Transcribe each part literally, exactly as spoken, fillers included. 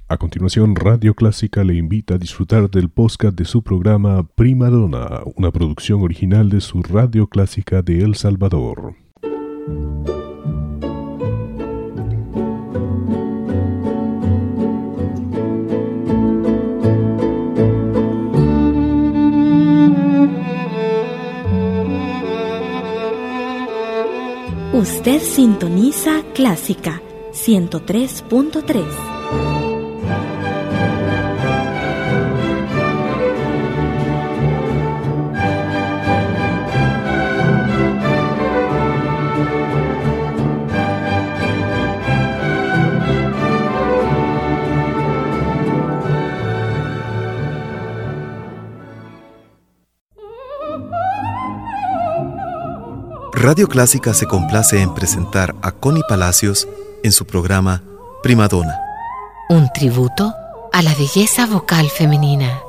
A continuación, Radio Clásica le invita a disfrutar del podcast de su programa Prima Donna, una producción original de su Radio Clásica de El Salvador. Usted sintoniza Clásica ciento tres punto tres. Radio Clásica se complace en presentar a Connie Palacios en su programa Prima Donna. Un tributo a la belleza vocal femenina.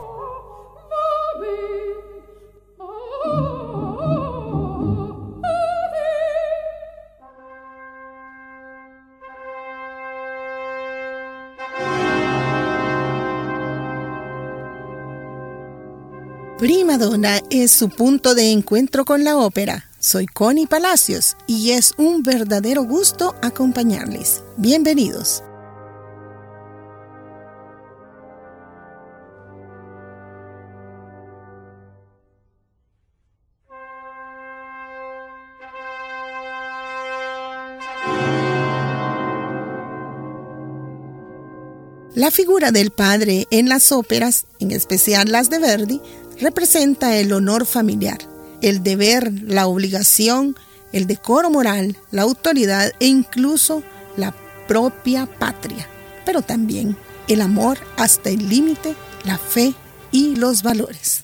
Prima Donna es su punto de encuentro con la ópera. Soy Connie Palacios y es un verdadero gusto acompañarles. Bienvenidos. La figura del padre en las óperas, en especial las de Verdi, representa el honor familiar, el deber, la obligación, el decoro moral, la autoridad e incluso la propia patria, pero también el amor hasta el límite, la fe y los valores.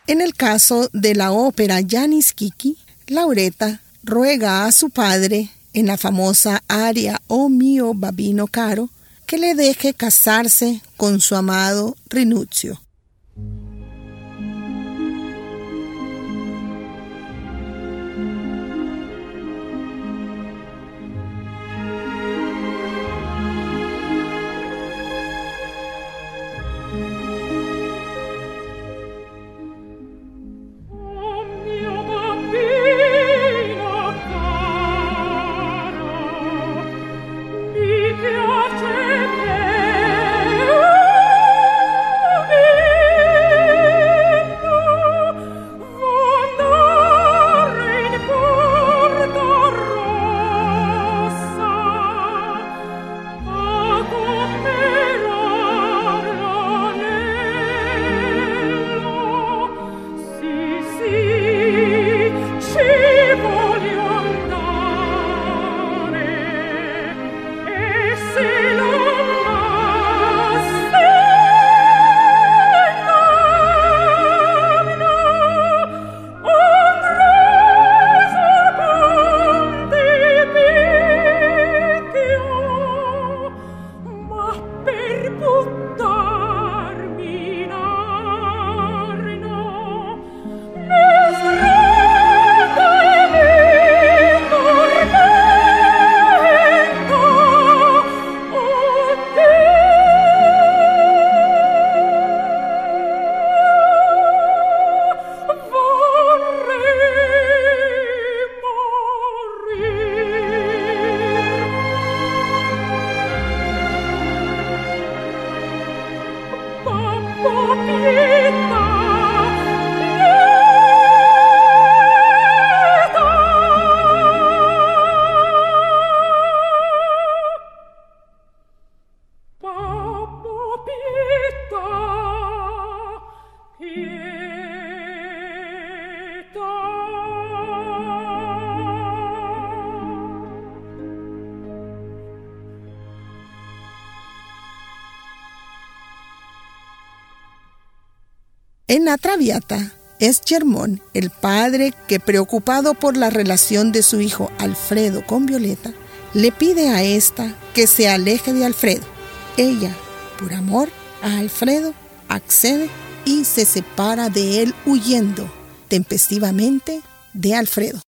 En el caso de la ópera Jánis Kiki, Lauretta ruega a su padre, en la famosa aria O mio babino caro, que le deje casarse con su amado Rinuzio. En la Traviata es Germón, el padre que, preocupado por la relación de su hijo Alfredo con Violeta, le pide a ésta que se aleje de Alfredo. Ella, por amor a Alfredo, accede y se separa de él huyendo tempestivamente de Alfredo.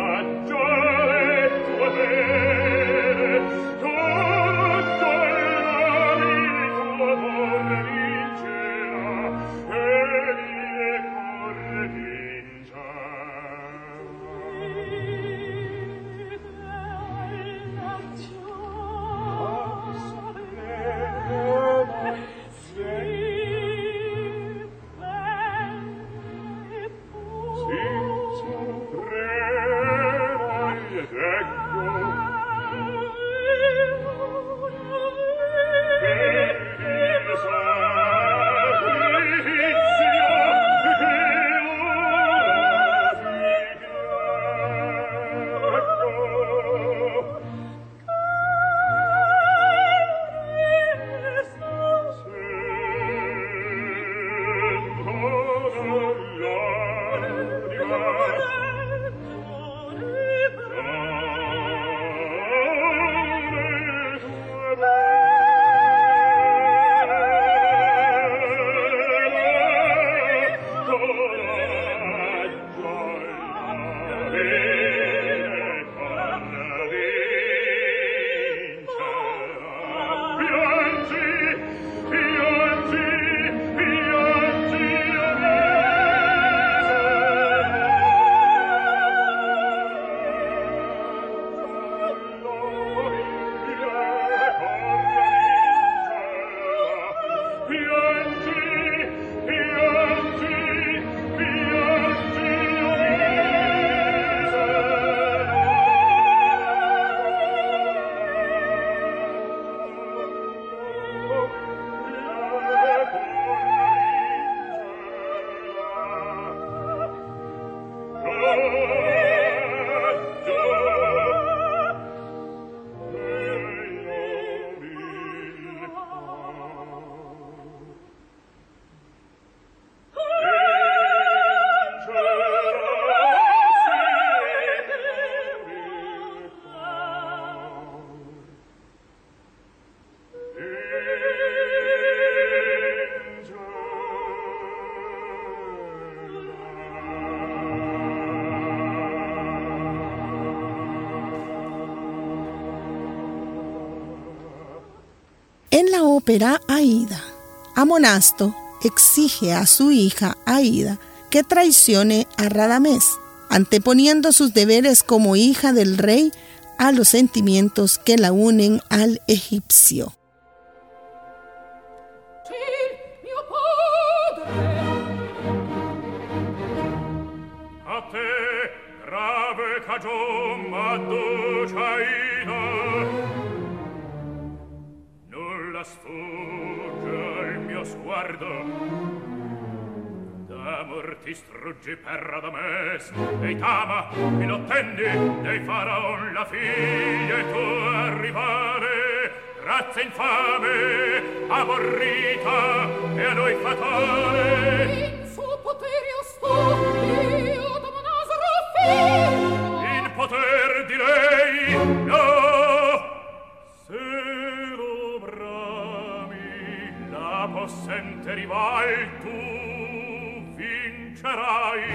Tutto il En la ópera Aida, Amonasto exige a su hija Aida que traicione a Radamés, anteponiendo sus deberes como hija del rey a los sentimientos que la unen al egipcio. A te, grave cagion m'adduce Aida, nulla sfugge al mio sguardo. D'amor ti struggi per Radamés, e t'ama, e lo attendi, dei faraon la figlia e tu arrivare, razza infame, aborrita e a noi fatale. In suo potere io sto, io d'Amonasro figlia. In poter di lei, no, se lo brami la possente rival tu vincerai,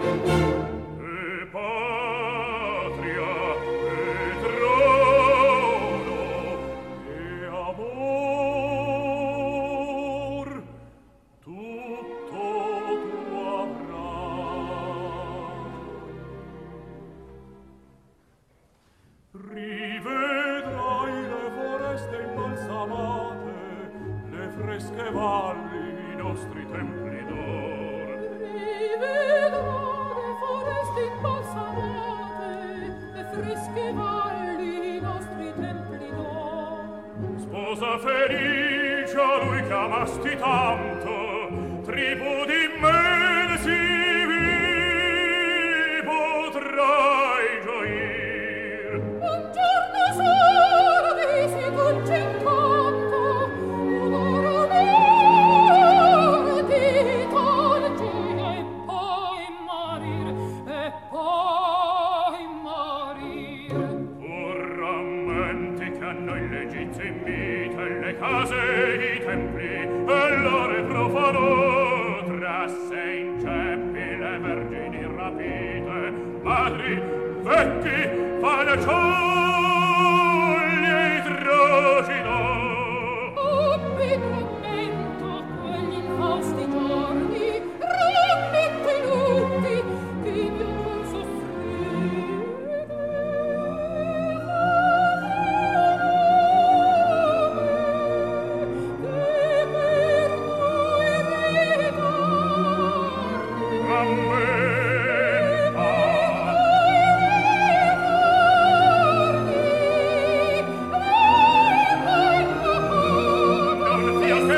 e patria, e trono, e amor, tutto tu avrai. Rivedrai le foreste imbalsamate, le fresche valli, i nostri templi d'or. Rivedrò le foreste imbalsamate, le fresche valli, i nostri templi d'or. Sposa felice a lui che amasti tanto, tribù di immensi vi potrai gioir. Un giorno solo di si dolce incanto, un'ora d'ora ti tolgi e poi morir, e poi morir. Pur rammenti che a noi l'Egizio invita e le case e i templi e l'ore profano, trasse in ceppi le vergini rapite, madri, vecchi, panaccioli e i trocino. Oh, ben rammento quegli infausti giorni, rammento i lutti che il mio cor soffrì. Che per noi ritorni. Rammenta, non sia che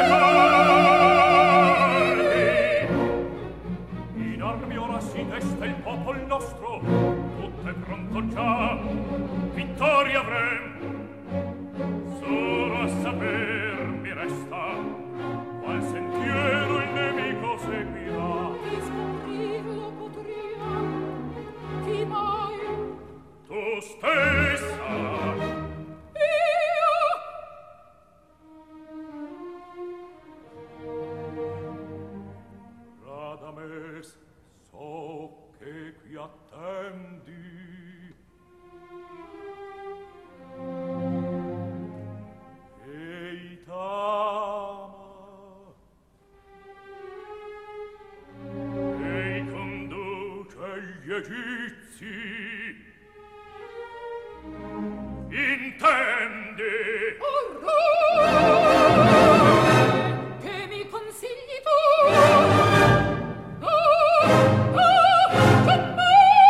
tardi. In armi ora si desta il popol nostro, tutto è pronto già, vittoria avrem. Solo a saper mi resta qual sentiero il nemico seguirà. Chi scoprirlo potrà, chi mai? Tu stessa, Io! Radames, so che qui attendi. Ei t'ama, ei conduce gli egizi. Intendi? Che mi consigli tu? No, no, giammai!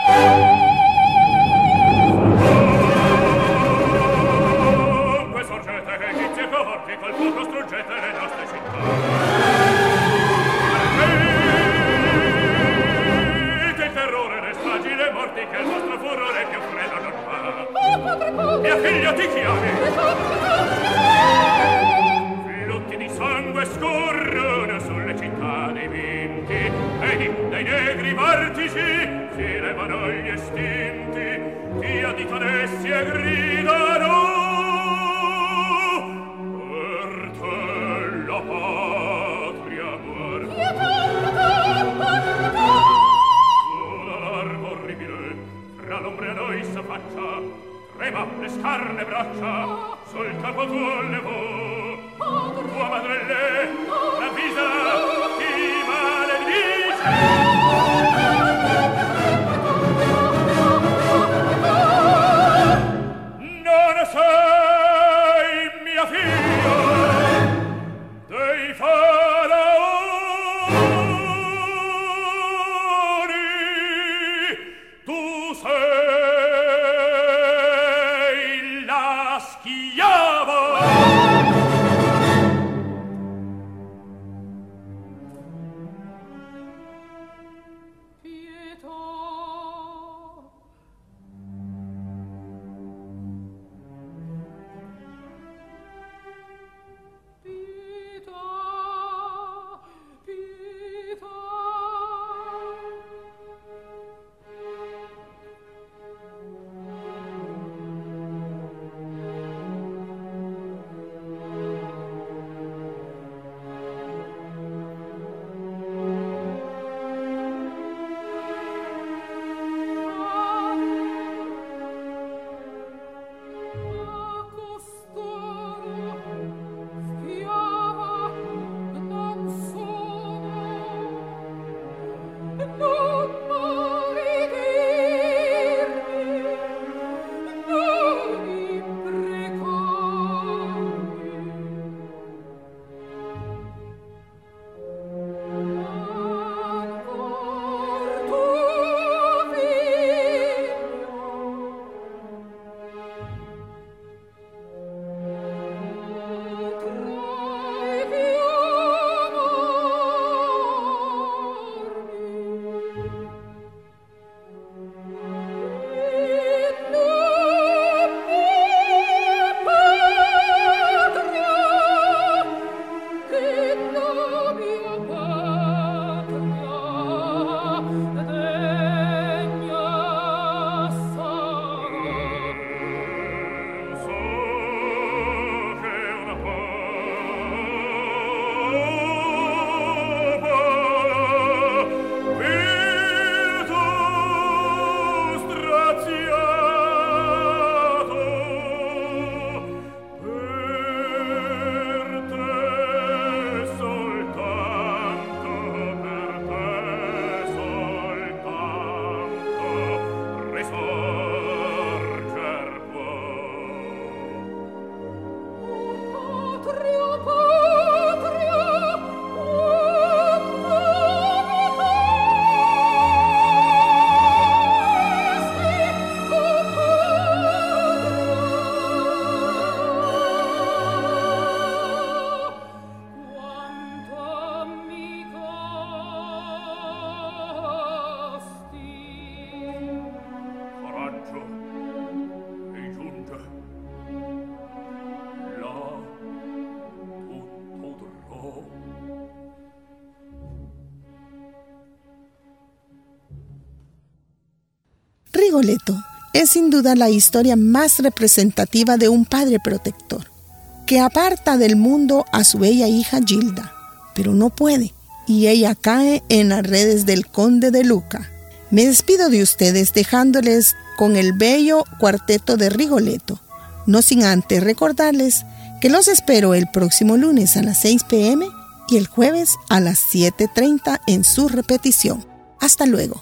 Dunque sorgete egizi e corpi, col fuoco struggete le nostre città. Perché il terrore, le stragi, le morti, che il vostro furore più freddo non fa. Oh, padre, padre! Mia figlia ti chiami! Esatto, esatto! Flutti di sangue scorrono sulle città dei vinti, vedi dai negri vortici si levano gli estinti, ti additano essi e gridano per te la patria muore. Sulla larva orribile fra l'ombre a noi s'affaccia, trema le scarne braccia sul capo tuo levò. tua madre lei l'avvisa, ti maledice. Non sei mia figlia dei faraoni, tu sei la schiava. Rigoletto es sin duda la historia más representativa de un padre protector, que aparta del mundo a su bella hija Gilda, pero no puede, y ella cae en las redes del conde de Luca. Me despido de ustedes dejándoles con el bello cuarteto de Rigoletto, no sin antes recordarles que los espero el próximo lunes a las seis pe eme y el jueves a las siete treinta en su repetición. Hasta luego.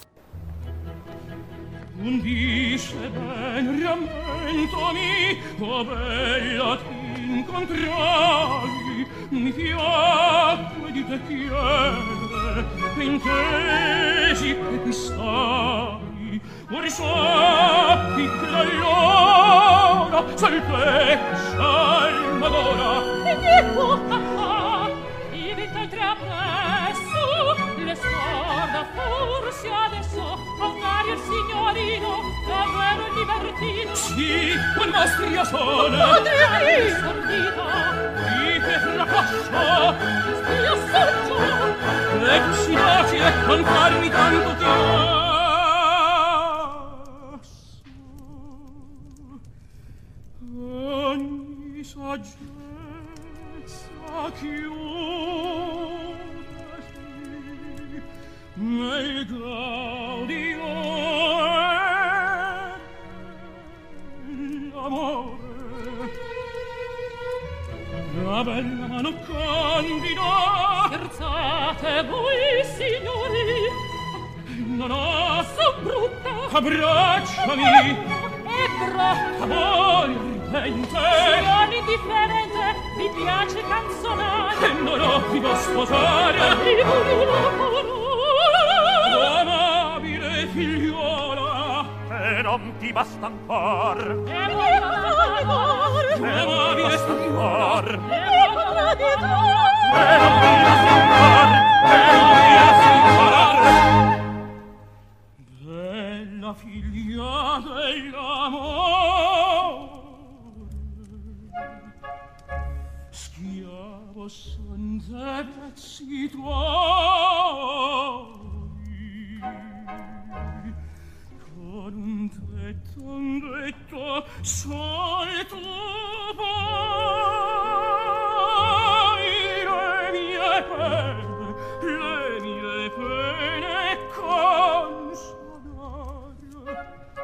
Dice ben rammentami, oh bella t'incontrai, mi piacque di te chiedere, intesi che qui stai, ora sappi che l'allora salvezza il madora. E che può, i vita il trapresso, le scorda forse adesso, magari il signorino, davvero il libertino. Sì, quel mostria sole, Padre mio, sordita, di che fracasso, stia saggio, leggi facile con farmi tanto chiasso. Ogni saggezza chiudesi nel gaudio e l'amore. bella mano candida. Scherzate voi, signori? Non ho, son brutta. Abbracciami. E brutta voi, ridente. Sono indifferente, mi piace canzonare. E non ho chi può sposare. E una parola. Amabile figliuola. E non ti basta ancor. E amabile ancor. E non ti basta ancor. E non ti basta ancor. Bella figlia dell'amore, schiavo son dei vezzi tuoi, con un tetto, un detto sol tu puoi le mie pene, le mie pene consolare.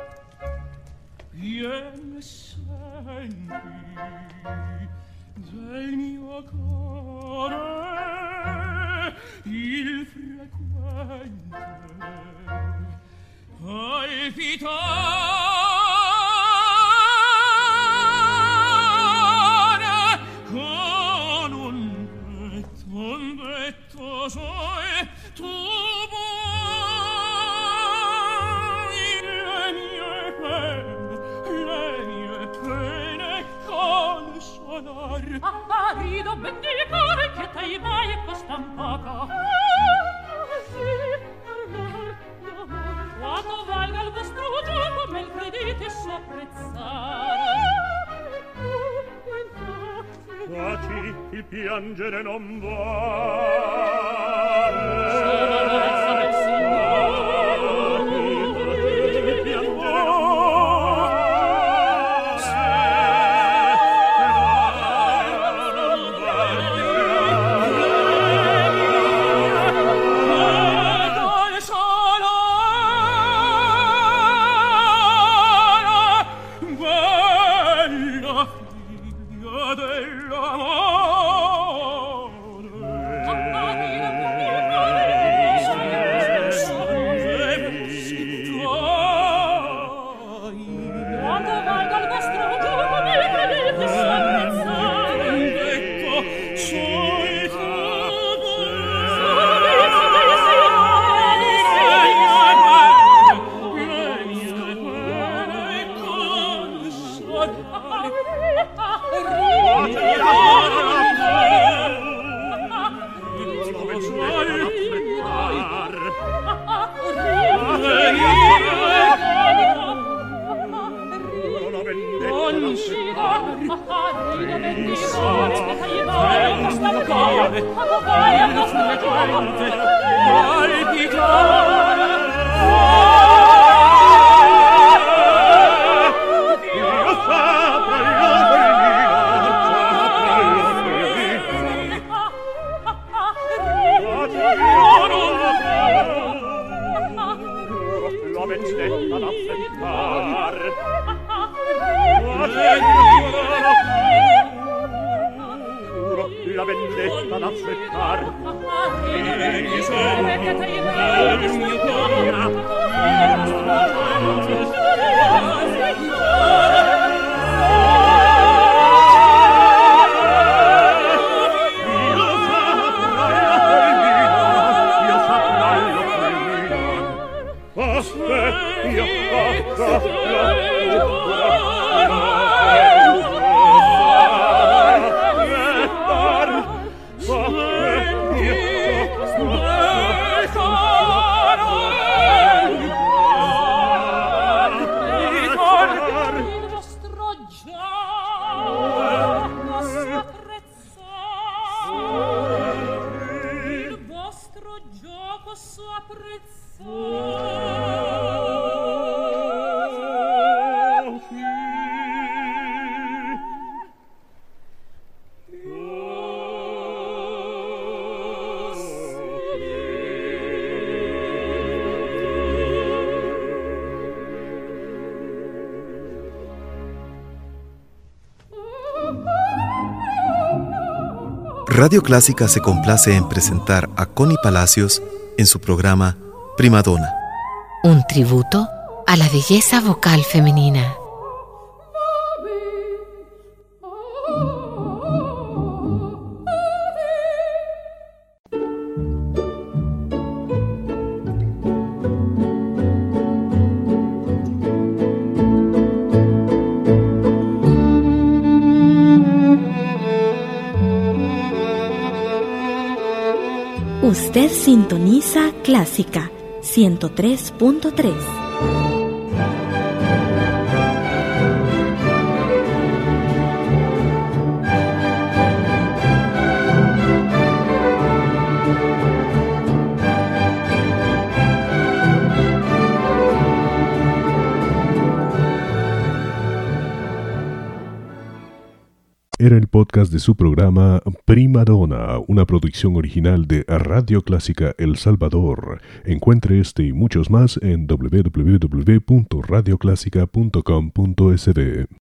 Vieni e senti del mio cuore il frequente palpitare con un detto, un detto sole tu vuoi le mie pene, le mie pene consolar. Ah, rido bendicare che t'hai mai costan poco. Ah, sì, quando valga il vostro gioco me il credite s'apprezzare. Taci, il piangere non vale. Sono verso del Signore, il piangere non Radio Clásica se complace en presentar a Connie Palacios en su programa Primadona. Un tributo a la belleza vocal femenina. Usted sintoniza Clásica ciento tres punto tres. Era el podcast de su programa Primadona, una producción original de Radio Clásica El Salvador. Encuentre este y muchos más en doble u doble u doble u punto radio clásica punto com punto es be.